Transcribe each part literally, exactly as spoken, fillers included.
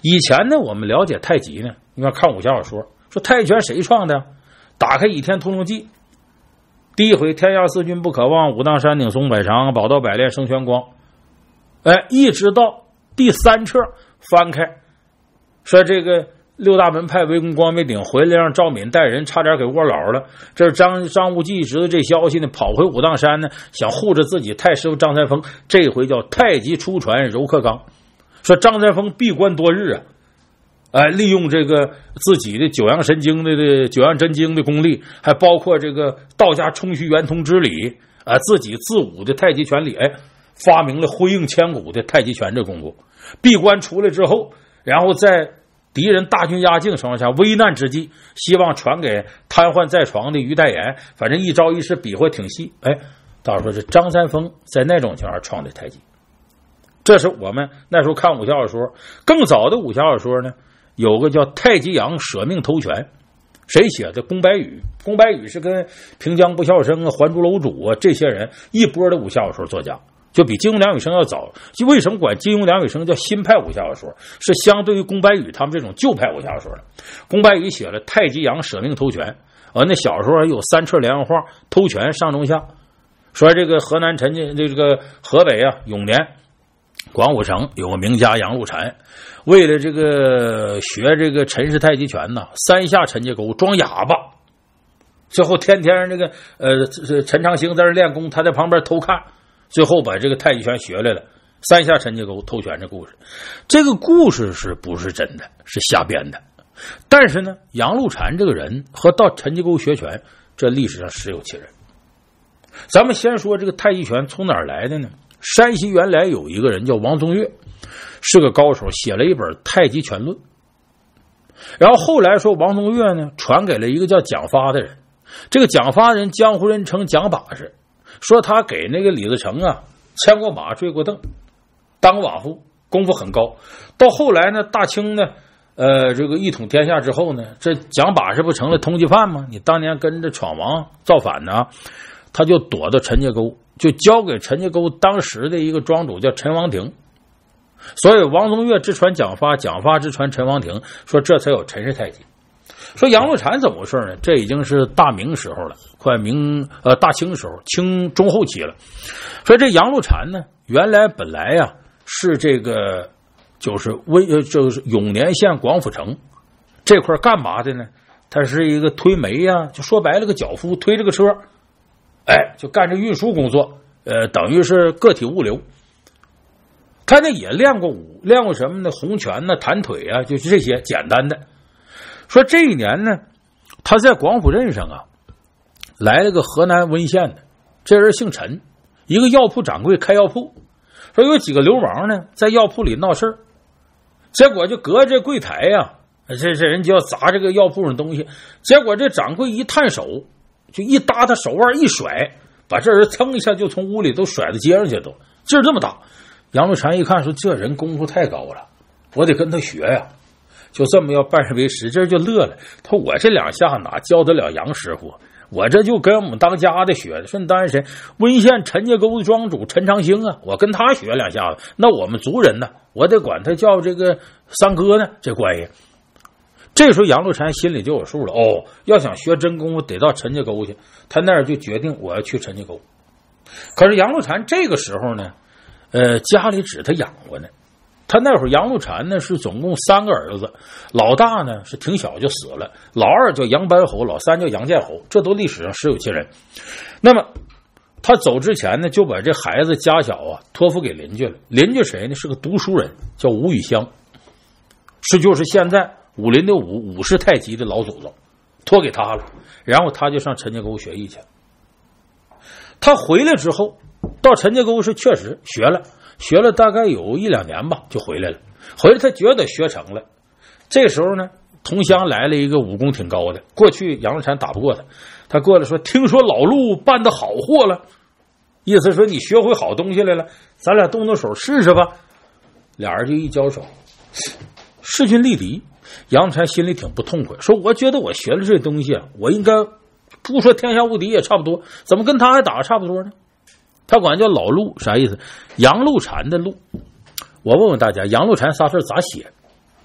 以前呢，我们了解太极呢，你看看武侠小说，说太极拳谁创的？打开《倚天屠龙记》，第一回天下四军不可忘，武当山顶松柏长，宝刀百炼生玄光。哎，一直到第三册翻开，说这个六大门派围攻光明顶，回来让赵敏带人差点给窝牢了。这是张张无忌知道这消息呢，跑回武当山呢，想护着自己太师傅张三丰。这回叫太极出传柔克刚，说张三丰闭关多日啊，哎，利用这个自己的九阳神经的的九阳真经的功力，还包括这个道家冲虚圆通之理啊，自己自武的太极拳理，哎，发明了辉映千古的太极拳这功夫。闭关出来之后，然后在敌人大军压境情况下，危难之际，希望传给瘫痪在床的于代言，反正一招一式比划挺细。哎，大伙说这张三丰在那种情况下创的太极，这是我们那时候看武侠小说。更早的武侠小说呢，有个叫太极阳舍命投拳，谁写的？宫白羽。宫白羽是跟平江不肖生啊、还珠楼主啊这些人一波的武侠小说作家，就比金庸梁羽生要早。就为什么管金庸梁羽生叫新派武侠小说，是相对于宫白羽他们这种旧派武侠小说的。宫白羽写了太极阳舍命投拳，呃，那小时候有三册连环画，偷拳上中下，说这个河南陈家这个河北啊永年广武城有个名家杨露禅，为了这个学这个陈氏太极拳呢，三下陈家沟装哑巴，最后天天这个呃陈长兴在这练功，他在旁边偷看，最后把这个太极拳学来了。三下陈家沟偷拳这故事，这个故事是不是真的？是瞎编的。但是呢，杨露禅这个人和到陈家沟学拳，这历史上实有其人。咱们先说这个太极拳从哪儿来的呢？山西原来有一个人叫王宗岳，是个高手，写了一本《太极拳论》。然后后来说王宗岳呢传给了一个叫蒋发的人，这个蒋发人江湖人称蒋把式，说他给那个李自成啊牵过马追过凳，当过瓦夫，功夫很高。到后来呢，大清呢呃这个一统天下之后呢，这蒋把式不成了通缉犯吗？你当年跟着闯王造反呢，他就躲到陈家沟，就交给陈家沟当时的一个庄主叫陈王庭。所以王宗岳之传蒋发，蒋发之传陈王庭，说这才有陈氏太极。说杨露禅怎么回事呢？这已经是大明时候了，快明呃大清时候，清中后期了。说这杨露禅呢，原来本来呀、啊、是这个就是威呃就是永年县广府城这块干嘛的呢？他是一个推煤呀、啊，就说白了个脚夫，推这个车，哎，就干这运输工作，呃，等于是个体物流。他呢也练过武，练过什么呢？红拳呢、弹腿啊，就是这些简单的。说这一年呢，他在广府镇上啊，来了个河南温县的，这人姓陈，一个药铺掌柜，开药铺。说有几个流氓呢，在药铺里闹事儿，结果就隔着柜台呀、啊，这这人就要砸这个药铺上东西，结果这掌柜一探手，就一搭他手腕一甩，把这人噌一下就从屋里都甩到街上去，都劲儿这么大。杨露禅一看说，这人功夫太高了，我得跟他学呀，就这么要拜为师。这就乐了，他说我这两下哪教得了杨师傅，我这就跟我们当家的学的。说你当然谁？温县陈家沟的庄主陈长兴啊，我跟他学两下子，那我们族人呢，我得管他叫这个三哥呢，这关系。这时候杨露禅心里就有数了，哦，要想学真功夫得到陈家沟去，他那儿就决定我要去陈家沟。可是杨露禅这个时候呢，呃，家里指他养活呢。他那会儿杨露禅呢是总共三个儿子，老大呢是挺小就死了，老二叫杨班侯，老三叫杨建侯，这都历史上实有其人。那么他走之前呢，就把这孩子家小啊托付给邻居了。邻居谁呢？是个读书人，叫吴宇香，是就是现在武林的武武氏太极的老祖宗，托给他了。然后他就上陈家沟学艺去。他回来之后，到陈家沟是确实学了。学了大概有一两年吧，就回来了。回来他觉得学成了，这时候呢，同乡来了一个武功挺高的，过去杨露禅打不过他，他过来说：“听说老陆办的好货了，意思说你学会好东西来了，咱俩动动手试试吧。”俩人就一交手，势均力敌。杨露禅心里挺不痛快，说：“我觉得我学了这东西啊，我应该不说天下无敌也差不多，怎么跟他还打差不多呢？”他管叫老陆，啥意思？杨露禅的陆。我问问大家，杨露禅仨字咋写？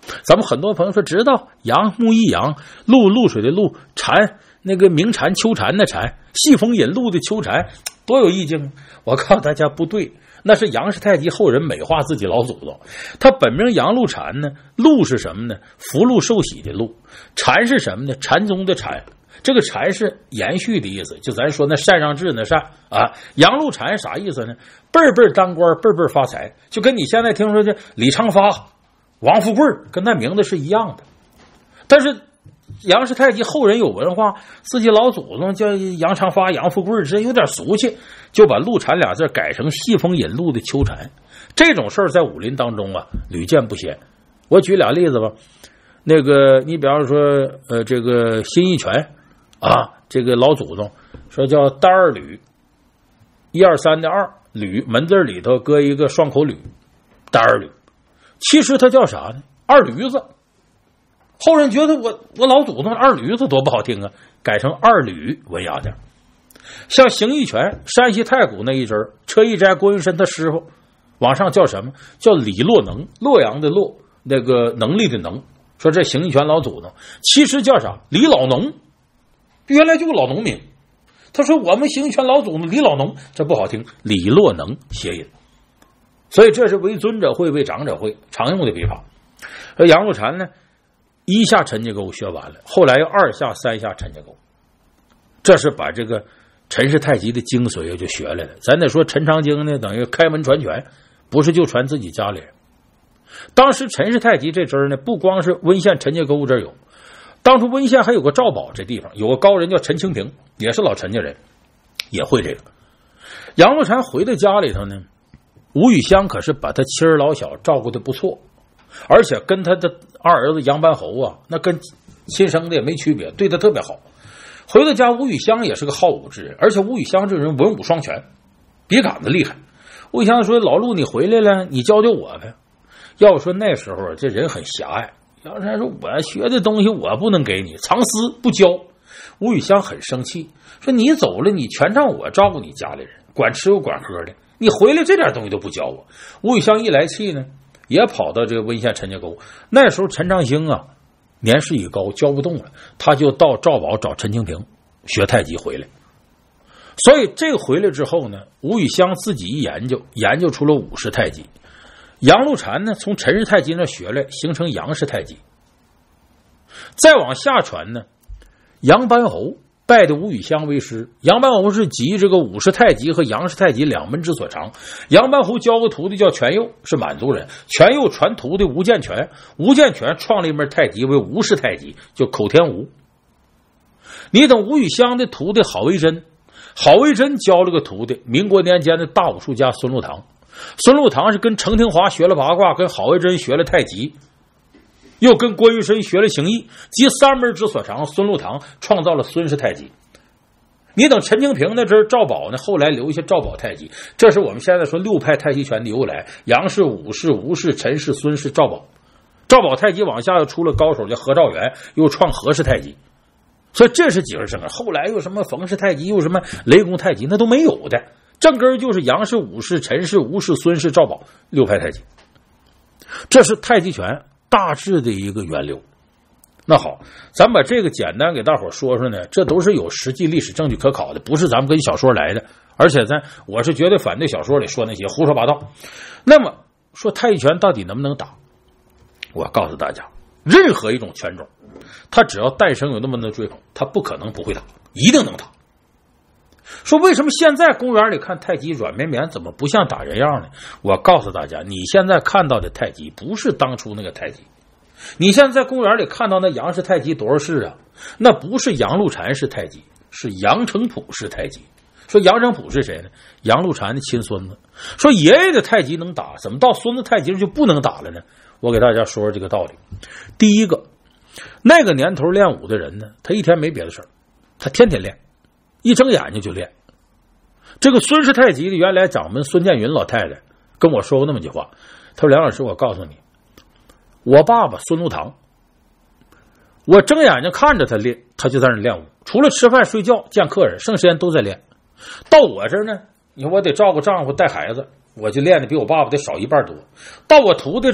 咱们很多朋友说知道，阳木一阳，露露水的露，蝉那个鸣蝉秋蝉的蝉，细风引露的秋蝉，多有意境。我告诉大家不对，那是杨氏太极后人美化自己老祖宗。他本名杨露禅呢，露是什么呢？福禄寿喜的禄，禅是什么呢？禅宗的禅。这个禅是延续的意思，就咱说那善上志那善啊。杨露禅啥意思呢？辈辈当官，辈辈发财，就跟你现在听说的李昌发、王富贵跟那名字是一样的。但是杨氏太极后人有文化，自己老祖宗叫杨长发、杨富贵，这有点俗气，就把陆禅俩字改成细风引路的秋蝉。这种事儿在武林当中啊屡见不鲜。我举俩例子吧，那个你比方说呃这个辛义全啊，这个老祖宗说叫单二吕，一二三的二，吕门字里头搁一个双口吕，单二吕，其实他叫啥呢？二驴子。后人觉得我我老祖宗二驴子多不好听啊，改成二吕文雅点。像邢义全山西太谷那一支车一斋郭云深他师傅往上叫什么？叫李洛能，洛阳的洛，那个能力的能。说这邢义全老祖宗其实叫啥？李老农，原来就是老农民。他说我们邢义全老祖宗李老农，这不好听，李洛能谐音。所以这是为尊者会为长者会常用的笔法。而杨露禅呢，一下陈家沟学完了，后来又二下三下陈家沟，这是把这个陈氏太极的精髓就学来了。咱得说陈长经呢等于开门传拳，不是就传自己家里人。当时陈氏太极这支呢，不光是温县陈家沟这有，当初温县还有个赵堡这地方有个高人叫陈清平，也是老陈家人，也会这个。杨露禅回到家里头呢，吴雨香可是把他妻儿老小照顾的不错，而且跟他的二儿子杨班侯啊，那跟亲生的也没区别，对他特别好。回到家，吴雨香也是个好武之人，而且吴雨香这人文武双全，笔杆子厉害。吴雨香说：“老陆，你回来了，你教教我呗。”要说那时候这人很狭隘，杨露禅说：“我学的东西我不能给你，藏私不教。”吴雨香很生气，说：“你走了，你全让我照顾你家里人，管吃又管喝的，你回来这点东西都不教我。”吴雨香一来气呢，也跑到这个温县陈家沟。那时候陈长兴啊年事已高，教不动了，他就到赵堡找陈清平学太极回来。所以这个回来之后呢，吴雨香自己一研究，研究出了五式太极。杨露禅呢从陈氏太极那学来，形成杨氏太极。再往下传呢，杨班侯拜的吴雨香为师。杨班侯是集这个五式太极和杨氏太极两门之所长。杨班侯教个徒弟叫全佑，是满族人，全佑传徒弟吴建全，吴建全创了一门太极为吴氏太极，就口天吴。你等吴雨香的徒弟郝维真，郝维真教了个徒弟民国年间的大武术家孙禄堂。孙禄堂是跟程廷华学了八卦，跟郝维真学了太极，又跟郭云深学了形意，集三门之所长，孙禄堂创造了孙氏太极。你等陈清平那阵赵堡呢，后来留下赵堡太极，这是我们现在说六派太极拳的由来：杨氏、武氏、吴氏、陈氏、孙氏、赵堡。赵堡太极往下又出了高手叫何兆元，又创何氏太极。所以这是几个正根，后来又什么冯氏太极，又什么雷公太极，那都没有的。正根就是杨氏、武氏、陈氏、吴氏、孙氏、赵堡六派太极。这是太极拳大致的一个源流。那好，咱把这个简单给大伙说说呢，这都是有实际历史证据可考的，不是咱们跟小说来的。而且咱我是绝对反对小说里说那些胡说八道。那么说太极拳到底能不能打？我告诉大家，任何一种拳种，它只要诞生有那么多追捧，它不可能不会打，一定能打。说为什么现在公园里看太极软绵绵，怎么不像打人样呢？我告诉大家，你现在看到的太极不是当初那个太极。你现在在公园里看到那杨氏太极多少式啊？那不是杨露禅式太极，是杨成普式太极。说杨成普是谁呢？杨露禅的亲孙子。说爷爷的太极能打，怎么到孙子太极就不能打了呢？我给大家说说这个道理。第一个，那个年头练武的人呢，他一天没别的事儿，他天天练，一睁眼睛就练。这个孙氏太极的原来掌门孙建云老太太跟我说过那么句话，他说：“梁老师，我告诉你，我爸爸孙禄堂，我睁眼睛看着他练，他就在那练武，除了吃饭睡觉见客人，剩时间都在练。到我这儿呢，你说我得照顾丈夫带孩子，我就练的比我爸爸得少一半多。到我徒弟这儿，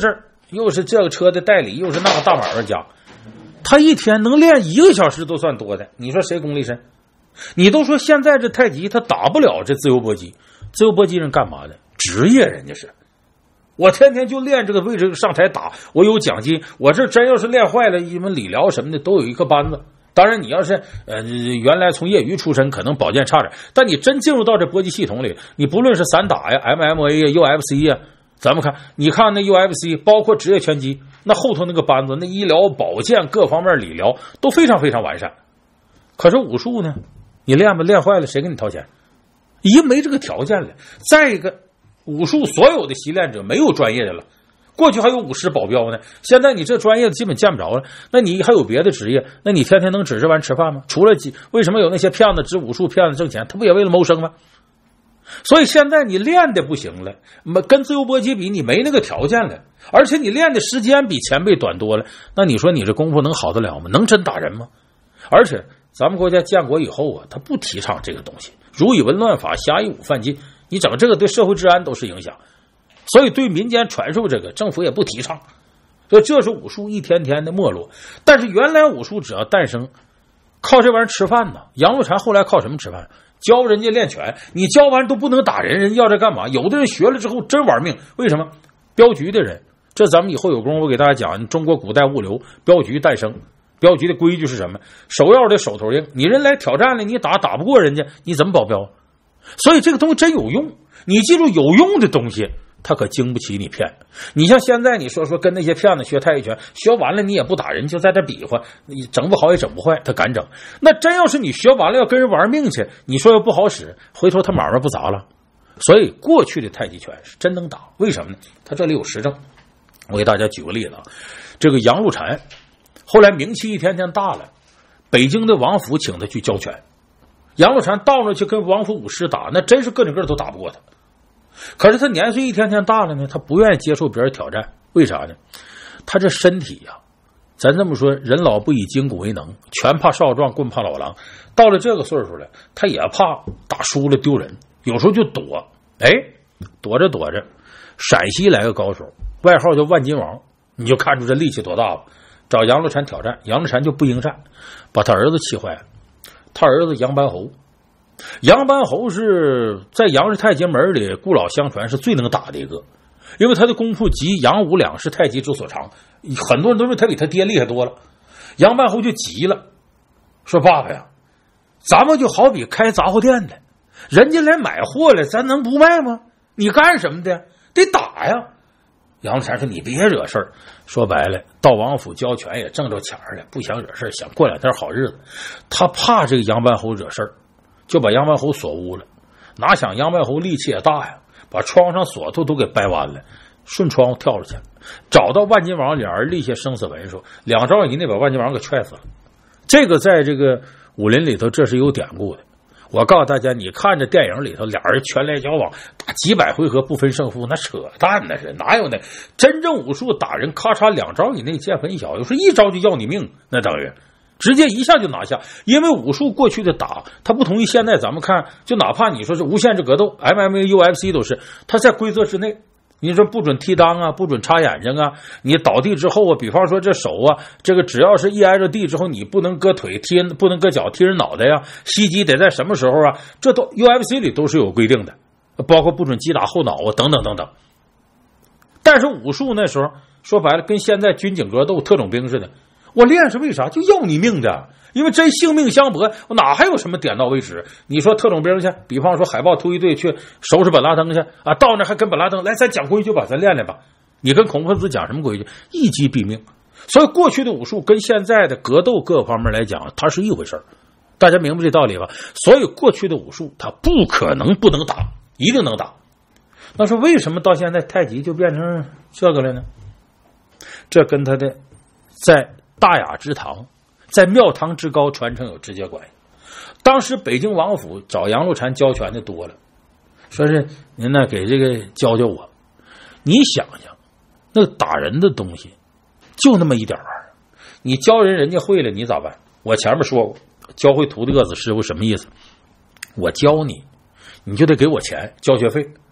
又是这个车的代理，又是那个大买卖家，他一天能练一个小时都算多的。你说谁功力深？你都说现在这太极他打不了这自由搏击，自由搏击人干嘛的？职业人家是。我天天就练这个位置上台打，我有奖金。我这真要是练坏了，什么理疗什么的都有一个班子。当然你要是呃原来从业余出身，可能保健差点，但你真进入到这搏击系统里，你不论是散打呀、M M A 呀、U F C 呀，咱们看，你看那 U F C， 包括职业拳击，那后头那个班子，那医疗保健各方面理疗都非常非常完善。可是武术呢，你练吧练坏了，谁给你掏钱？一没这个条件了，再一个武术所有的习练者没有专业的了，过去还有武师保镖呢，现在你这专业的基本见不着了。那你还有别的职业？那你天天能指着玩吃饭吗？除了为什么有那些骗子指武术骗子挣钱？他不也为了谋生吗？所以现在你练的不行了，跟自由搏击比，你没那个条件了，而且你练的时间比前辈短多了。那你说你这功夫能好得了吗？能真打人吗？而且咱们国家建国以后啊，他不提倡这个东西，儒以文乱法，侠以武犯禁。你整这个对社会治安都是影响，所以对民间传授这个政府也不提倡，所以这是武术一天天的没落。但是原来武术只要诞生，靠这玩意儿吃饭呢。杨露禅后来靠什么吃饭？教人家练拳，你教完都不能打人，人要这干嘛？有的人学了之后真玩命，为什么？镖局的人，这咱们以后有功夫给大家讲中国古代物流镖局诞生。镖局的规矩是什么？首要的手头硬，你人来挑战了，你打打不过人家，你怎么保镖？所以这个东西真有用，你记住，有用的东西他可经不起你骗。你像现在你说说跟那些骗子学太极拳，学完了你也不打人，就在这比划，你整不好也整不坏，他敢整。那真要是你学完了要跟人玩命去，你说又不好使，回头他买卖不砸了。所以过去的太极拳是真能打，为什么呢？他这里有实证，我给大家举个例子啊。这个杨露禅后来名气一天天大了，北京的王府请他去教拳，杨露禅到那去跟王府武师打，那真是个整个都打不过他。可是他年岁一天天大了呢，他不愿意接受别人挑战，为啥呢？他这身体呀、啊，咱这么说，人老不以筋骨为能，拳怕少壮，棍怕老狼。到了这个岁数了，他也怕打输了丢人，有时候就躲。哎，躲着躲着，陕西来个高手，外号叫万金王，你就看出这力气多大吧。找杨露禅挑战，杨露禅就不应战，把他儿子气坏了。他儿子杨班侯，杨班侯是在杨氏太极门里故老相传是最能打的一个，因为他的功夫及杨武两是太极之所长，很多人都认为他比他爹厉害多了。杨班侯就急了，说爸爸呀，咱们就好比开杂货店的，人家来买货了，咱能不卖吗？你干什么的？得打呀。杨露禅说你别惹事儿，说白了到王府教拳也挣着钱了，不想惹事儿，想过两天好日子。他怕这个杨班侯惹事儿，就把杨班侯锁屋了。哪想杨班侯力气也大呀，把窗上锁头都给掰弯了，顺窗户跳出去，找到万金王，两人立下生死文书，两招以内把万金王给踹死了。这个在这个武林里头这是有典故的。我告诉大家，你看着电影里头俩人拳来交往打几百回合不分胜负，那扯淡，那是哪有那真正武术打人咔嚓两招以内见分晓，有时一招就要你命，那等于直接一下就拿下。因为武术过去的打它不同于现在咱们看，就哪怕你说是无限制格斗 M M A U F C 都是它在规则之内，你说不准踢裆啊，不准插眼睛啊，你倒地之后啊，比方说这手啊，这个只要是一挨着地之后，你不能搁腿踢人，不能搁脚踢人脑袋呀，袭击得在什么时候啊，这都 U F C 里都是有规定的，包括不准击打后脑啊，等等等等。但是武术那时候说白了跟现在军警格斗特种兵似的，我练是为啥？就要你命的，因为真性命相搏，我哪还有什么点到为止？你说特种兵去，比方说海豹突击队去收拾本拉登去啊，到那还跟本拉登来，咱讲规矩吧，咱练练吧。你跟恐怖分子讲什么规矩？一击毙命。所以过去的武术跟现在的格斗各方面来讲，它是一回事，大家明白这道理吧？所以过去的武术它不可能不能打，一定能打。那说为什么到现在太极就变成这个了呢？这跟他的在大雅之堂在庙堂之高传承有直接关系。当时北京王府找杨露禅教拳的多了，说是您呢给这个教教我。你想想那打人的东西就那么一点玩意儿，你教人人家会了你咋办？我前面说过，教会徒弟饿死师傅什么意思？我教你你就得给我钱交学费，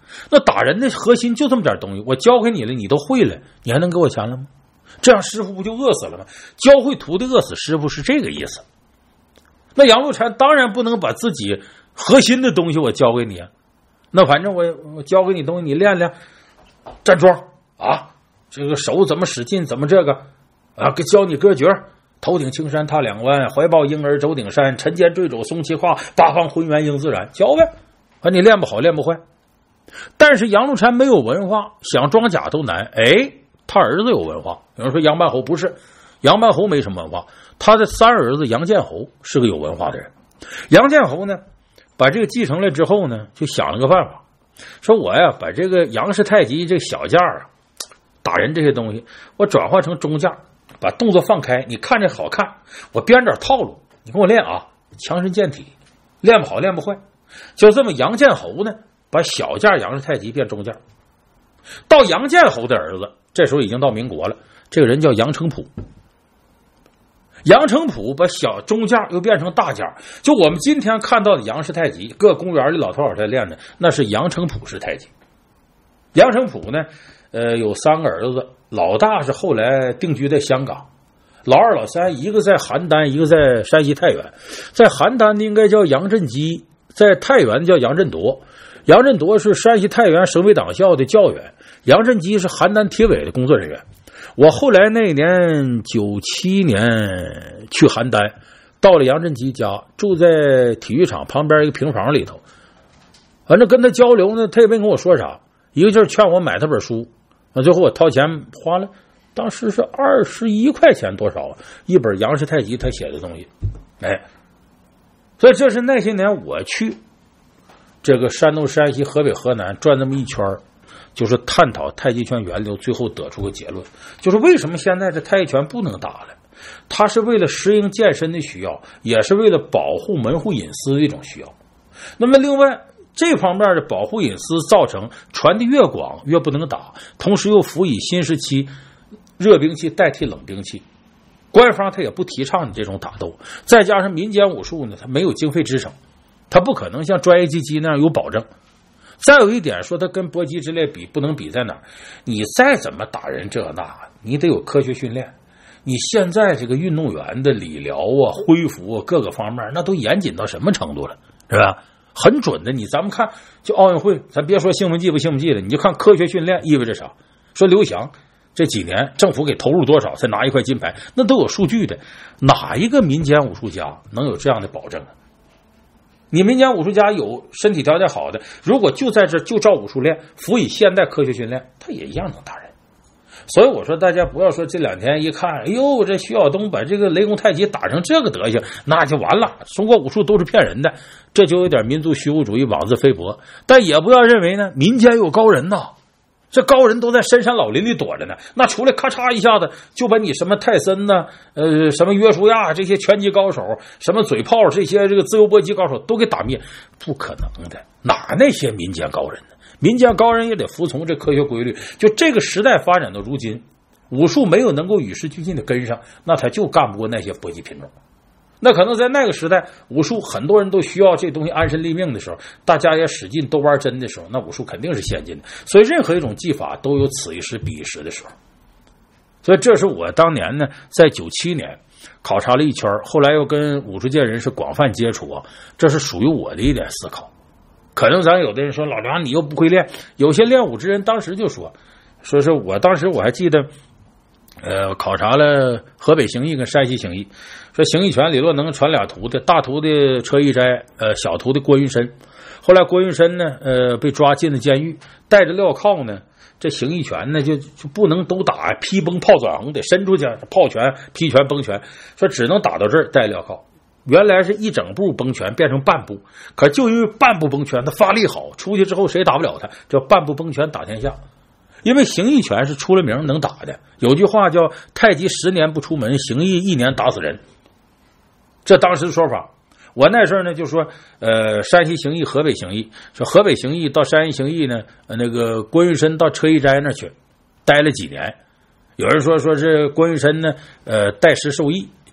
那打人的核心就这么点东西，我教给你了，你都会了，你还能给我钱了吗？这样师傅不就饿死了吗？教会徒弟饿死师傅是这个意思。那杨露禅当然不能把自己核心的东西我教给你啊，那反正我我教给你东西你练练，站桩啊，这个手怎么使劲，怎么这个啊，教你歌诀，头顶青山踏两弯，怀抱婴儿走顶山，沉肩坠肘松其胯，八方浑圆应自然，教呗。啊，你练不好练不坏。但是杨露禅没有文化，想装甲都难。哎，他儿子有文化。有人说杨半侯不是，杨半侯没什么文化，他的三儿子杨建侯是个有文化的人。杨建侯呢，把这个继承了之后呢，就想了个办法，说我呀把这个杨氏太极这个小架啊，打人这些东西，我转换成中架，把动作放开，你看着好看，我编点套路，你跟我练啊，强身健体，练不好练不坏。就这么杨建侯呢，把小架杨氏太极变中架。到杨建侯的儿子，这时候已经到民国了，这个人叫杨成普。杨成普把小中架又变成大架，就我们今天看到的杨氏太极，各公园里老头老太太练的，那是杨成普式太极。杨成普呢，呃，有三个儿子，老大是后来定居在香港，老二、老三一个在邯郸，一个在山西太原。在邯郸的应该叫杨振基，在太原叫杨振铎。杨振铎是山西太原省委党校的教员，杨振基是邯郸铁委的工作人员。我后来那年九七年去邯郸，到了杨振基家，住在体育场旁边一个平房里头。反正跟他交流呢，他也没跟我说啥，一个劲儿劝我买他本书。最后我掏钱花了，当时是二十一块钱多少一本杨氏太极他写的东西。哎，所以这是那些年我去这个山东、山西、河北、河南转那么一圈，就是探讨太极拳源流，最后得出个结论，就是为什么现在这太极拳不能打了。它是为了适应健身的需要，也是为了保护门户隐私的一种需要。那么另外这方面的保护隐私造成传的越广越不能打，同时又辅以新时期热兵器代替冷兵器，官方他也不提倡你这种打斗，再加上民间武术呢，它没有经费支撑，它不可能像专业击击那样有保证。再有一点说它跟搏击之类比，不能比在哪儿？你再怎么打人这那，你得有科学训练。你现在这个运动员的理疗啊、恢复啊各个方面，那都严谨到什么程度了，是吧？很准的。你咱们看，就奥运会，咱别说兴奋剂不兴奋剂了，你就看科学训练意味着啥？说刘翔这几年政府给投入多少才拿一块金牌，那都有数据的。哪一个民间武术家能有这样的保证啊？你民间武术家有身体条件好的，如果就在这就照武术练，辅以现代科学训练，他也一样能打人。所以我说大家不要说这两天一看，哎呦，这徐晓东把这个雷公太极打成这个德行，那就完了，中国武术都是骗人的，这就有点民族虚无主义妄自菲薄。但也不要认为呢民间有高人呐，这高人都在深山老林里躲着呢，那出来咔嚓一下子就把你什么泰森呢、呃什么约书亚这些拳击高手，什么嘴炮这些这个自由搏击高手都给打灭，不可能的，哪那些民间高人呢？民间高人也得服从这科学规律。就这个时代发展到如今，武术没有能够与时俱进的跟上，那他就干不过那些搏击品种。那可能在那个时代，武术很多人都需要这东西安身立命的时候，大家也使劲都玩真的时候，那武术肯定是先进的。所以任何一种技法都有此一时彼一时的时候。所以这是我当年呢在九七年考察了一圈，后来又跟武术界人士广泛接触啊，这是属于我的一点思考。可能咱有的人说老梁你又不会练，有些练武之人当时就说说是我当时我还记得呃，考察了河北形意跟山西形意，说形意拳李洛能传俩徒弟，大徒弟车一斋，呃，小徒弟郭云深。后来郭云深呢，呃，被抓进了监狱，带着镣铐呢，这形意拳呢就就不能都打，劈崩炮转横得伸出去，炮拳、劈拳、崩拳，说只能打到这儿带镣铐。原来是一整步崩拳变成半步，可就因为半步崩拳他发力好，出去之后谁打不了他，叫半步崩拳打天下。因为形意拳是出了名能打的，有句话叫太极十年不出门，形意一年打死人，这当时的说法。我那时候呢就说呃，山西形意河北形意，说河北形意到山西形意呢，呃、那个郭云深到车一斋那去待了几年。有人说说是郭云深呢呃，代师受益，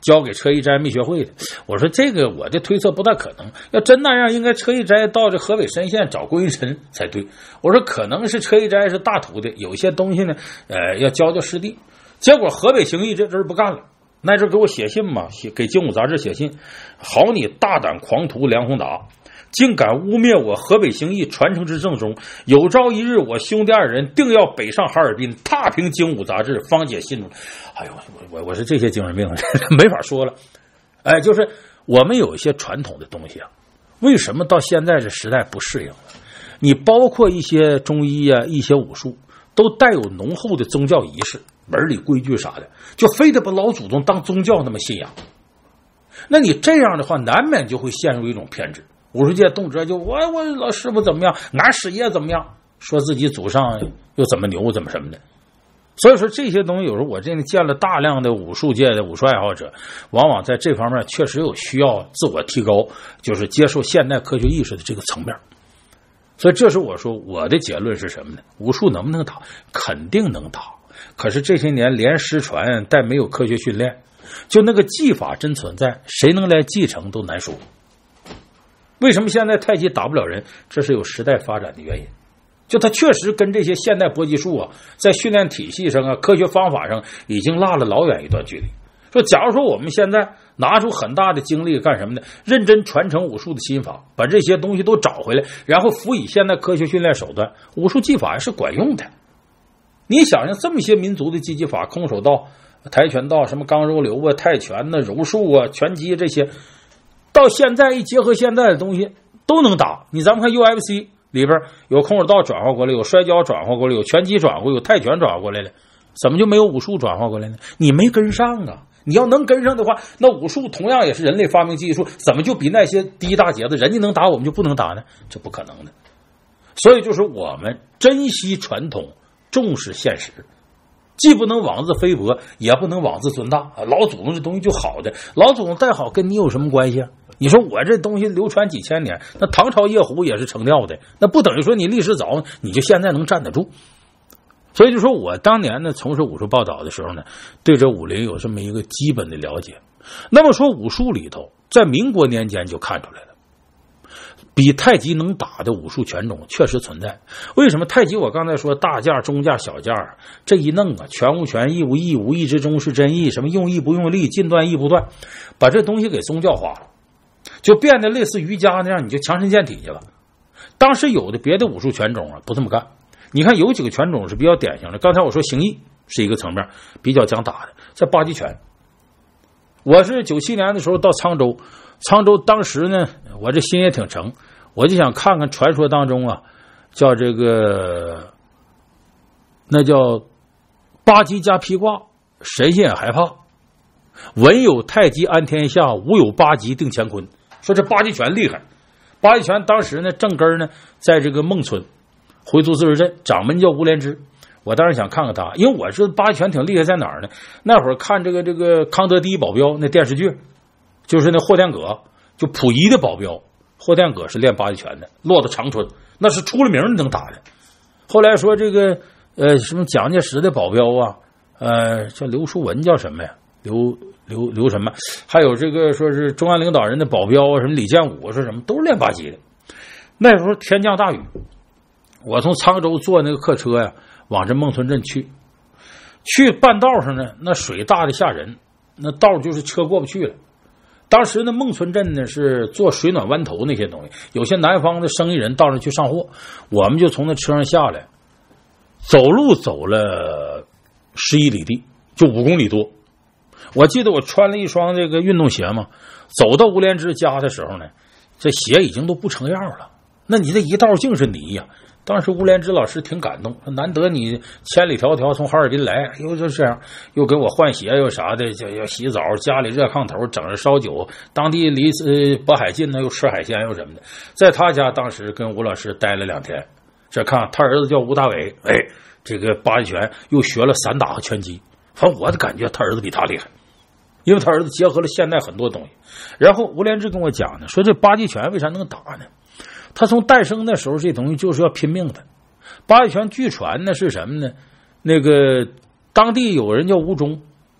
交给车一斋密学会的。我说这个我的推测不大可能，要真那样，应该车一斋到这河北深县找郭云辰才对。我说可能是车一斋是大徒弟，有些东西呢，呃，要教教师弟。结果河北行医这阵不干了，那阵给我写信嘛，写给《精武》杂志写信，好你大胆狂徒梁宏达，竟敢污蔑我河北行医传承之正宗，有朝一日我兄弟二人定要北上哈尔滨踏平《精武》杂志，方解信中。哎呦，我我我是这些精神病没法说了。哎，就是我们有一些传统的东西啊，为什么到现在这时代不适应了？你包括一些中医啊，一些武术，都带有浓厚的宗教仪式、门里规矩啥的，就非得把老祖宗当宗教那么信仰。那你这样的话，难免就会陷入一种偏执。武术界动辄就我我老师傅怎么样，俺师爷怎么样，说自己祖上又怎么牛怎么什么的。所以说这些东西，有时候我真的见了大量的武术界的武术爱好者，往往在这方面确实有需要自我提高，就是接受现代科学意识的这个层面。所以这是我说我的结论是什么呢？武术能不能打？肯定能打。可是这些年连失传但没有科学训练，就那个技法真存在，谁能来继承都难说。为什么现在太极打不了人？这是有时代发展的原因，就它确实跟这些现代搏击术啊，在训练体系上啊，科学方法上已经落了老远一段距离。说假如说我们现在拿出很大的精力干什么呢？认真传承武术的心法，把这些东西都找回来，然后辅以现代科学训练手段，武术技法是管用的。你想想这么些民族的击击法，空手道、跆拳道、什么刚柔流啊、泰拳呐、柔术啊、拳击这些，到现在一结合现在的东西都能打。你咱们看 U F C 里边有空手道转化过来，有摔跤转化过来，有拳击转化过来，有泰拳转化过来了，怎么就没有武术转化过来呢？你没跟上啊！你要能跟上的话，那武术同样也是人类发明技术，怎么就比那些低大节的人家能打我们就不能打呢？这不可能的。所以就是我们珍惜传统，重视现实，既不能妄自菲薄，也不能妄自尊大。老祖宗这东西就好的，老祖宗再好跟你有什么关系啊？你说我这东西流传几千年，那唐朝夜壶也是成吊的，那不等于说你历史早你就现在能站得住。所以就说我当年呢从事武术报道的时候呢，对这武林有这么一个基本的了解。那么说武术里头，在民国年间就看出来了，比太极能打的武术拳种确实存在。为什么太极？我刚才说大架、中架、小架，这一弄啊，拳无拳，意无意，无意之中是真意，什么用意不用力，进断意不断，把这东西给宗教化了，就变得类似瑜伽那样，你就强身健体去了。当时有的别的武术拳种啊不这么干。你看有几个拳种是比较典型的，刚才我说形意是一个层面比较讲打的，在八极拳。我是九七年的时候到沧州，沧州当时呢我这心也挺诚，我就想看看传说当中啊叫这个那叫八极加披挂，神仙也害怕，文有太极安天下，武有八极定乾坤。说这八极拳厉害，八极拳当时呢正根呢在这个孟村回族自治镇，掌门叫吴连枝。我当时想看看他，因为我知道八极拳挺厉害在哪儿呢？那会儿看这个这个康德第一保镖那电视剧，就是那霍天葛，就溥仪的保镖，霍天葛是练八极拳的，落到长春，那是出了名能打的。后来说这个呃什么蒋介石的保镖啊，呃叫刘书文叫什么呀？刘刘刘什么？还有这个说是中央领导人的保镖啊，什么李建武说什么都是练八极的。那时候天降大雨。我从沧州坐那个客车呀，往这孟村镇去，去半道上呢，那水大的吓人，那道就是车过不去了。当时呢，孟村镇呢是做水暖湾头那些东西，有些南方的生意人到那去上货，我们就从那车上下来，走路走了十一里地，就五公里多。我记得我穿了一双这个运动鞋嘛，走到吴连枝家的时候呢，这鞋已经都不成样了，那你这一道净是泥呀、啊。当时吴连枝老师挺感动，难得你千里迢迢从哈尔滨来，又就这样，又给我换鞋又啥的，就要洗澡，家里热炕头，整着烧酒，当地离呃渤海近呢，又吃海鲜又什么的。在他家当时跟吴老师待了两天，这看他儿子叫吴大伟，哎，这个八极拳又学了散打和拳击，反正我的感觉他儿子比他厉害，因为他儿子结合了现代很多东西。然后吴连枝跟我讲呢，说这八极拳为啥能打呢？他从诞生的时候，这东西就是要拼命的。八极拳据传呢是什么呢？那个当地有人叫吴忠，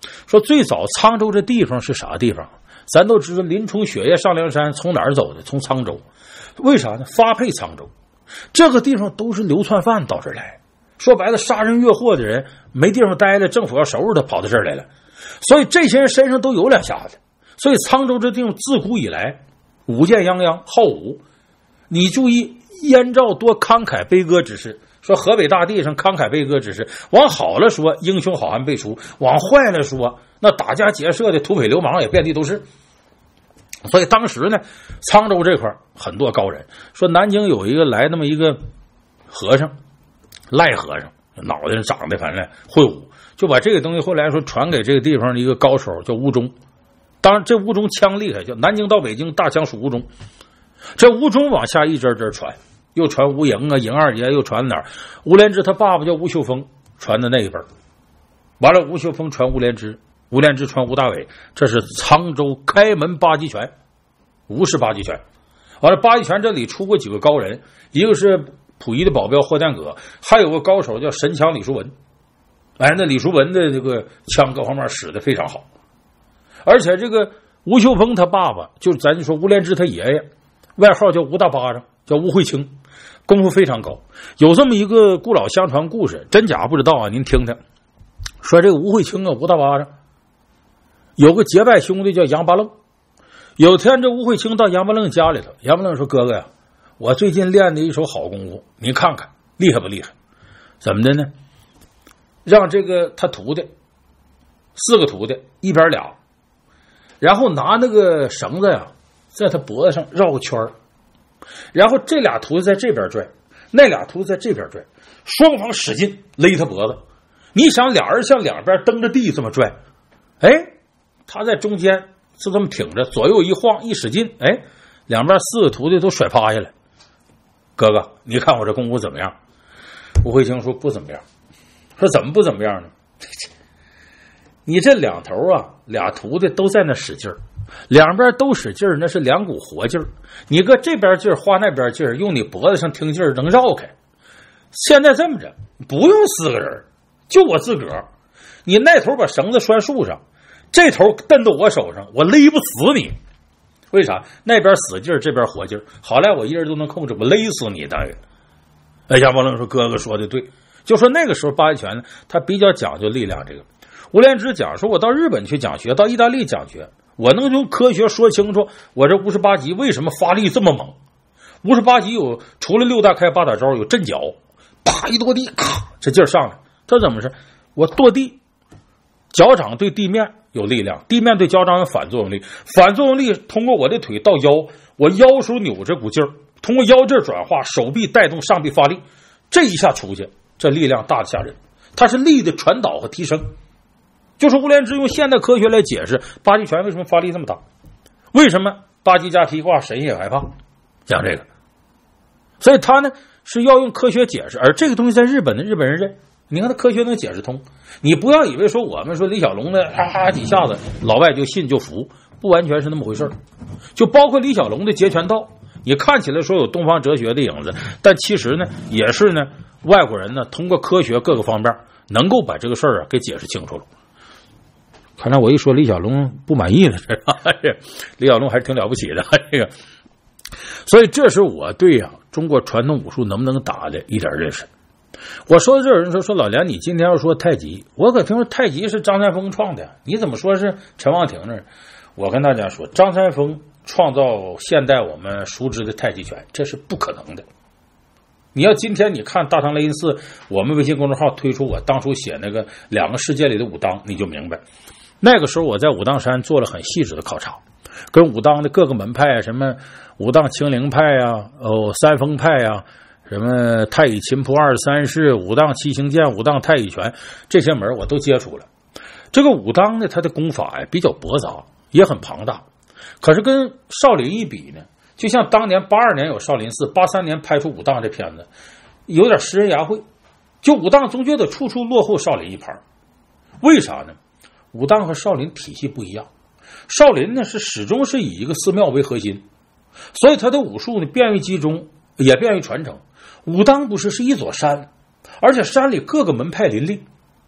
说最早沧州这地方是啥地方？咱都知道林冲雪夜上梁山从哪儿走的？从沧州。为啥呢？发配沧州，这个地方都是流窜犯到这儿来，说白了杀人越货的人没地方待了，政府要收拾他跑到这儿来了，所以这些人身上都有两下子。所以沧州这地方自古以来武健泱泱，好武。你注意燕赵多慷慨悲歌之事，说河北大地上慷慨悲歌之事，往好了说英雄好汉辈出，往坏了说那打家劫舍的土匪流氓也遍地都是。所以当时呢，沧州这块很多高人，说南京有一个来那么一个和尚，赖和尚，脑袋长得反正会武，就把这个东西后来说传给这个地方的一个高手叫吴忠。当然这吴忠枪厉害，叫南京到北京大枪属吴忠。这吴忠往下一针针传，又传吴营啊、营二爷，又传哪儿？吴连枝他爸爸叫吴秀峰，传的那一本。完了，吴秀峰传吴连枝，吴连枝传吴大伟，这是沧州开门八极拳，吴氏八极拳。完了，八极拳这里出过几个高人，一个是溥仪的保镖霍建阁，还有个高手叫神枪李叔文。哎，那李叔文的这个枪各方面使得非常好。而且这个吴秀峰他爸爸，就咱就说吴连枝他爷爷，外号叫吴大巴掌，叫吴慧清，功夫非常高。有这么一个故老相传故事，真假不知道啊，您听听。说这个吴慧清啊，吴大巴掌有个结拜兄弟叫杨八愣。有天这吴慧清到杨八愣家里头，杨八愣说：“哥哥呀，我最近练的一手好功夫，您看看厉害不厉害？怎么的呢？让这个他徒弟四个徒弟一边俩，然后拿那个绳子呀，在他脖子上绕个圈儿，然后这俩徒弟在这边拽，那俩徒弟在这边拽，双方使劲勒他脖子。你想俩人向两边蹬着地这么拽，哎，他在中间是这么挺着，左右一晃一使劲，哎，两边四个徒弟都甩趴下来。哥哥，你看我这功夫怎么样？”吴慧清说：“不怎么样。”说：“怎么不怎么样呢？你这两头啊，俩徒弟都在那使劲儿，两边都使劲儿，那是两股活劲儿。你搁这边劲儿花那边劲儿，用你脖子上听劲儿能绕开。现在这么着，不用四个人，就我自个儿。你那头把绳子拴树上，这头蹬到我手上，我勒不死你。为啥？那边死劲儿，这边活劲儿。好赖我一人都能控制，我勒死你大爷。”哎，杨八愣说：“哥哥说的对。”就说那个时候八极拳呢，他比较讲究力量。这个吴连枝讲说，我到日本去讲学，到意大利讲学，我能用科学说清楚我这五十八极为什么发力这么猛。五十八极有除了六大开八大招，有震脚，啪一跺地，咔，这劲儿上来。这怎么是？我跺地，脚掌对地面有力量，地面对脚掌有反作用力，反作用力通过我的腿到腰，我腰手扭这股劲儿，通过腰这转化，手臂带动上臂发力，这一下出去，这力量大的吓人。它是力的传导和提升。就是吴连枝用现代科学来解释八极拳为什么发力这么大，为什么八极加劈挂神也害怕，讲这个。所以他呢是要用科学解释，而这个东西在日本的日本人认，你看他科学能解释通。你不要以为说我们说李小龙的哈哈几下子老外就信就服，不完全是那么回事。就包括李小龙的截拳道，你看起来说有东方哲学的影子，但其实呢也是呢外国人呢通过科学各个方面能够把这个事儿啊给解释清楚了。看来我一说李小龙不满意了，这个李小龙还是挺了不起的这个。所以这是我对啊中国传统武术能不能打的一点认识。我说这有人说说老梁，你今天要说太极，我可听说太极是张三丰创的，你怎么说是陈望庭那儿？我跟大家说，张三丰创造现代我们熟知的太极拳，这是不可能的。你要今天你看大唐雷音寺，我们微信公众号推出我当初写那个两个世界里的武当，你就明白。那个时候我在武当山做了很细致的考察，跟武当的各个门派，什么武当清灵派啊，哦三丰派啊，什么太乙琴谱二十三式、武当七星剑、武当太乙拳，这些门我都接触了。这个武当呢，它的功法呀比较驳杂，也很庞大，可是跟少林一比呢，就像当年八二年有少林寺，八三年拍出武当这片子，有点食人牙慧。就武当总觉得处处落后少林一盘，为啥呢？武当和少林体系不一样，少林呢是始终是以一个寺庙为核心，所以他的武术呢便于集中，也便于传承。武当不是是一座山，而且山里各个门派林立，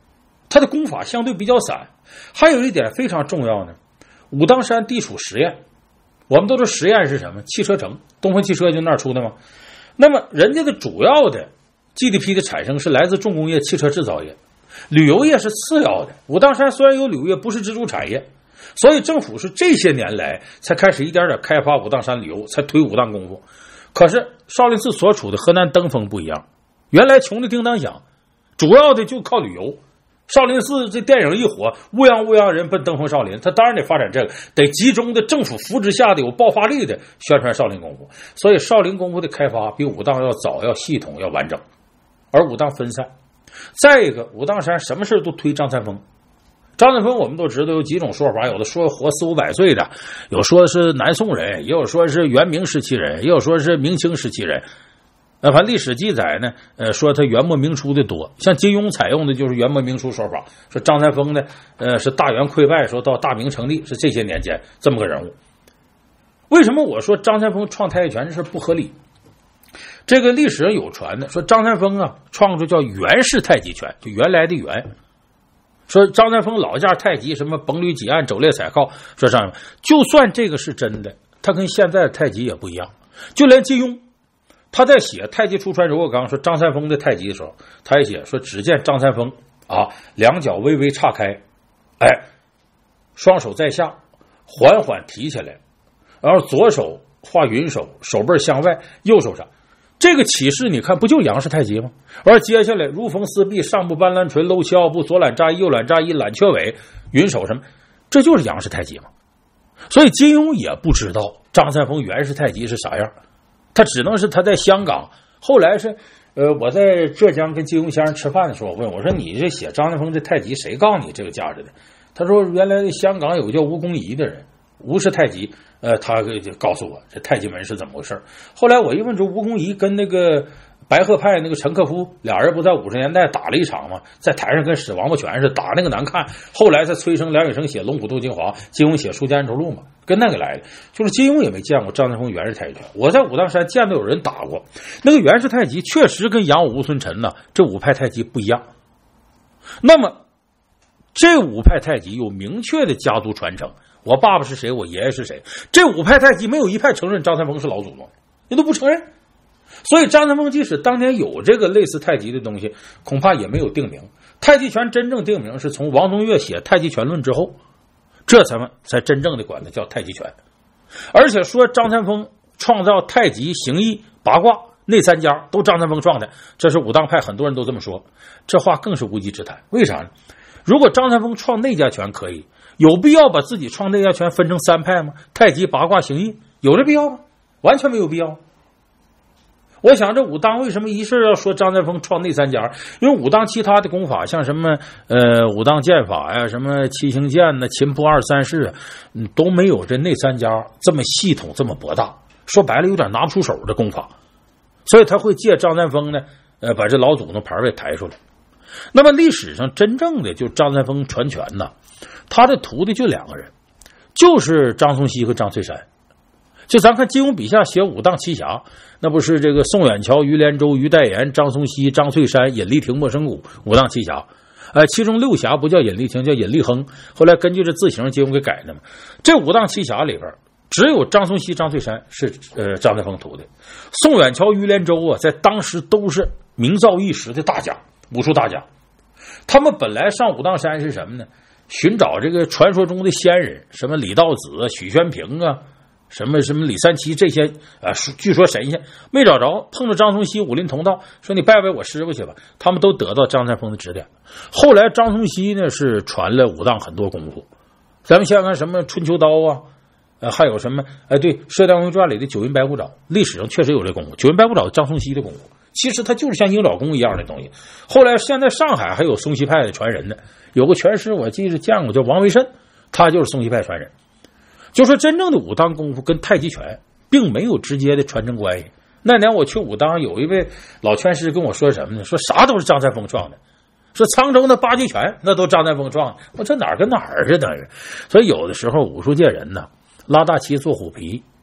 他的功法相对比较散。还有一点非常重要呢，武当山地处实验，我们都知道实验是什么？汽车城，东风汽车就那儿出的嘛。那么人家的主要的 G D P 的产生是来自重工业、汽车制造业，旅游业是次要的。武当山虽然有旅游业，不是支柱产业，所以政府是这些年来才开始一点点开发武当山旅游，才推武当功夫。可是少林寺所处的河南登封不一样，原来穷的叮当响，主要的就靠旅游。少林寺这电影一火，乌泱乌泱人奔登封少林，他当然得发展这个，得集中的政府扶持下的有爆发力的宣传少林功夫。所以少林功夫的开发比武当要早，要系统，要完整，而武当分散。再一个，武当山什么事都推张三丰。张三丰我们都知道有几种说法，有的说活四五百岁的，有说是南宋人，也有说是元明时期人，也有说是明清时期人。呃，反正历史记载呢，呃，说他元末明初的多，像金庸采用的就是元末明初说法，说张三丰呢，呃，是大元溃败，说到大明成立，是这些年间这么个人物。为什么我说张三丰创太极拳这事不合理？这个历史上有传的，说张三丰啊创出叫元式太极拳，就原来的元。说张三丰老架太极，什么崩捋几按、肘列踩靠，说上面就算这个是真的，他跟现在的太极也不一样。就连金庸他在写太极出传柔过刚说张三丰的太极的时候，他也写说只见张三丰啊两脚微微岔开，哎，双手在下缓缓提起来，然后左手画云手，手背向外，右手上。这个起势你看不就杨氏太极吗？而接下来如逢四臂，上步搬蓝锤，搂七奥步，左揽扎一，右揽扎一，揽雀尾，云手什么，这就是杨氏太极嘛。所以金庸也不知道张三丰元氏太极是啥样，他只能是他在香港。后来是呃，我在浙江跟金庸先生吃饭的时候，我问我说你这写张三丰的太极谁告诉你这个价值的？他说原来香港有个叫吴公仪的人，吴氏太极，呃，他告诉我这太极门是怎么回事。后来我一问，这吴公仪跟那个白鹤派那个陈克夫俩人不在五十年代打了一场吗？在台上跟使王八拳似的打那个难看，后来在崔生、梁羽生写《龙虎斗金华》，金庸写《书剑恩仇录》嘛，跟那个来的。就是金庸也没见过张三丰元氏太极拳，我在武当山见到有人打过那个元氏太极，确实跟杨武、吴孙臣呢这五派太极不一样。那么这五派太极有明确的家族传承，我爸爸是谁，我爷爷是谁，这五派太极没有一派承认张三丰是老祖宗，你都不承认。所以张三丰即使当年有这个类似太极的东西，恐怕也没有定名。太极拳真正定名是从王宗岳写《太极拳论》之后，这才们才真正的管它叫太极拳。而且说张三丰创造太极、形意、八卦那三家都张三丰创的，这是武当派很多人都这么说，这话更是无稽之谈。为啥呢？如果张三丰创内家拳可以，有必要把自己创内家拳分成三派吗？太极、八卦、形意，有这必要吗？完全没有必要。我想这武当为什么一事要说张三丰创内三家？因为武当其他的功法，像什么呃武当剑法呀、什么七星剑呢、秦扑二三式啊，嗯，都没有这内三家这么系统、这么博大。说白了，有点拿不出手的功法，所以他会借张三丰呢，呃，把这老祖宗牌位抬出来。那么历史上真正的就张三丰传拳呢，他的徒弟就两个人，就是张松溪和张翠山。就咱看金庸笔下写武当七侠，那不是这个宋远桥、于连州、于代言、张松溪、张翠山、尹力廷、莫生谷武当七侠。呃，其中六侠不叫尹力廷，叫尹力亨，后来根据这字形金庸给改的嘛。这武当七侠里边，只有张松溪、张翠山是呃张三丰徒弟。宋远桥、于连州啊，在当时都是名噪一时的大家，武术大家。他们本来上武当山是什么呢？寻找这个传说中的仙人，什么李道子、许宣平啊，什么什么李三七这些啊，据说神仙没找着，碰着张松溪、武林同道，说你拜拜我师傅去吧。他们都得到张三丰的指点。后来张松溪呢是传了武当很多功夫，咱们想想什么春秋刀啊，呃，还有什么哎，对，《射雕英雄传》里的九阴白骨爪，历史上确实有这功夫。九阴白骨爪张松溪的功夫，其实它就是像鹰爪功一样的东西。后来现在上海还有松溪派的传人呢，有个拳师我记得见过，叫王维慎，他就是松溪派传人。就说真正的武当功夫跟太极拳并没有直接的传承关系。那年我去武当，有一位老拳师跟我说什么呢？说啥都是张三丰创的，说沧州的八极拳那都张三丰创的。我这哪儿跟哪儿似的？所以有的时候武术界人呢，拉大旗做虎皮，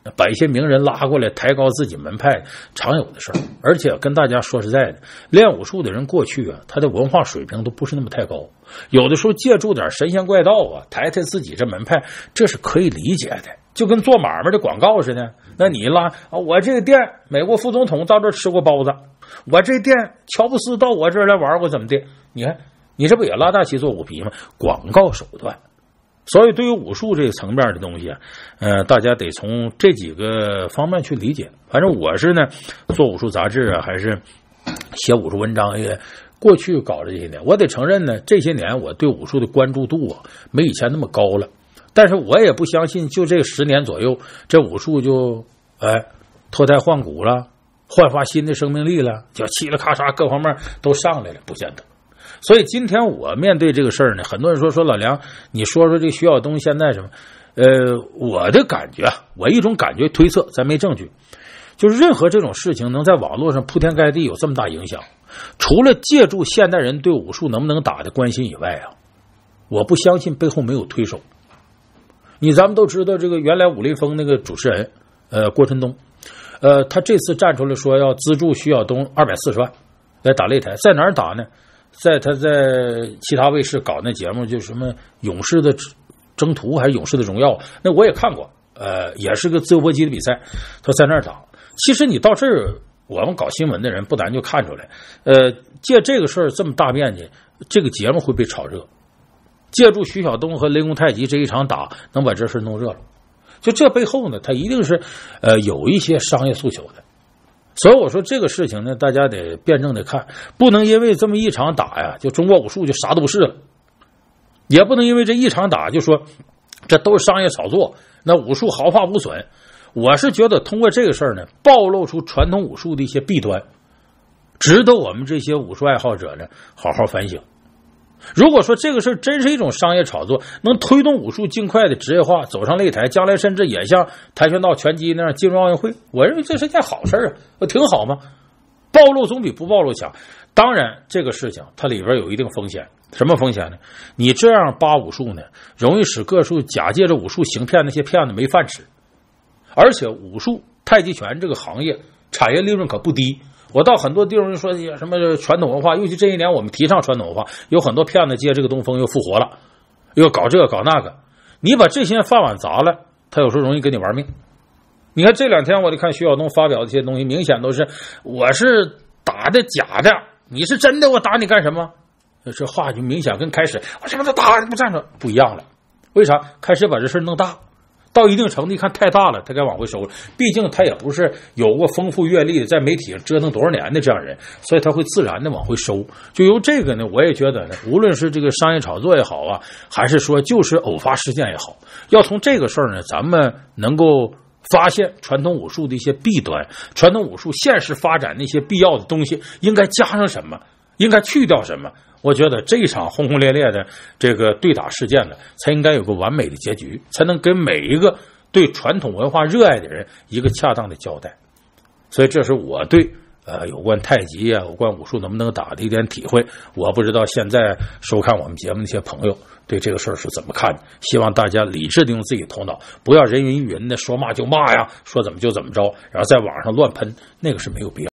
把一些名人拉过来抬高自己门派，常有的事儿。而且跟大家说实在的，练武术的人过去啊，他的文化水平都不是那么太高，有的时候借助点神仙怪道啊，抬抬自己这门派，这是可以理解的。就跟做买卖的广告似的，那你拉啊，我这个店美国副总统到这儿吃过包子，我这店乔布斯到我这儿来玩过，怎么的？你看你这不也拉大旗做虎皮吗？广告手段。所以对于武术这个层面的东西啊，呃，大家得从这几个方面去理解。反正我是呢，做武术杂志啊，还是写武术文章，也过去搞了这些年，我得承认呢，这些年我对武术的关注度啊，没以前那么高了。但是我也不相信，就这十年左右，这武术就哎脱胎换骨了，焕发新的生命力了，就嘁哩咔嚓各方面都上来了，不见得。所以今天我面对这个事儿呢，很多人说说老梁，你说说这徐晓东现在什么？呃，我的感觉，我一种感觉推测，咱没证据，就是任何这种事情能在网络上铺天盖地有这么大影响，除了借助现代人对武术能不能打的关心以外啊，我不相信背后没有推手。你咱们都知道，这个原来武林风那个主持人，呃，郭春东，呃，他这次站出来说要资助徐晓东二百四十万来打擂台，在哪儿打呢？在他在其他卫视搞那节目，就什么勇士的征途还是勇士的荣耀，那我也看过，呃，也是个自由搏击的比赛，他在那儿打。其实你到这儿，我们搞新闻的人不难就看出来，呃，借这个事儿这么大面积，这个节目会被炒热。借助徐晓东和雷公太极这一场打，能把这事弄热了。就这背后呢，他一定是呃有一些商业诉求的。所以我说这个事情呢，大家得辩证的看，不能因为这么一场打呀，就中国武术就啥都不是了，也不能因为这一场打就说这都是商业炒作，那武术毫发无损。我是觉得通过这个事儿呢，暴露出传统武术的一些弊端，值得我们这些武术爱好者呢好好反省。如果说这个事儿真是一种商业炒作，能推动武术尽快的职业化，走上擂台，将来甚至也像跆拳道、拳击那样进入奥运会，我认为这是件好事啊，挺好嘛。暴露总比不暴露强。当然，这个事情它里边有一定风险，什么风险呢？你这样扒武术呢，容易使各处假借着武术行骗那些骗子没饭吃。而且武术、太极拳这个行业产业利润可不低。我到很多地方说什么传统文化，尤其这一年我们提倡传统文化，有很多骗子借这个东风又复活了，又搞这个搞那个。你把这些饭碗砸了，他有时候容易跟你玩命。你看这两天我就看徐晓东发表的一些东西，明显都是我是打的假的，你是真的，我打你干什么？这话就明显跟开始我什么都打不站着不一样了。为啥？开始把这事弄大。到一定程度一看太大了，他该往回收了。毕竟他也不是有过丰富阅历的，在媒体上折腾多少年的这样人，所以他会自然的往回收。就由这个呢，我也觉得呢，无论是这个商业炒作也好啊，还是说就是偶发事件也好，要从这个事儿呢，咱们能够发现传统武术的一些弊端，传统武术现实发展那些必要的东西应该加上什么，应该去掉什么。我觉得这一场轰轰烈烈的这个对打事件呢，才应该有个完美的结局，才能给每一个对传统文化热爱的人一个恰当的交代。所以这是我对呃有关太极啊、有关武术能不能打的一点体会。我不知道现在收看我们节目的一些朋友对这个事儿是怎么看的。希望大家理智的用自己的头脑，不要人云亦云的说骂就骂呀，说怎么就怎么着，然后在网上乱喷，那个是没有必要。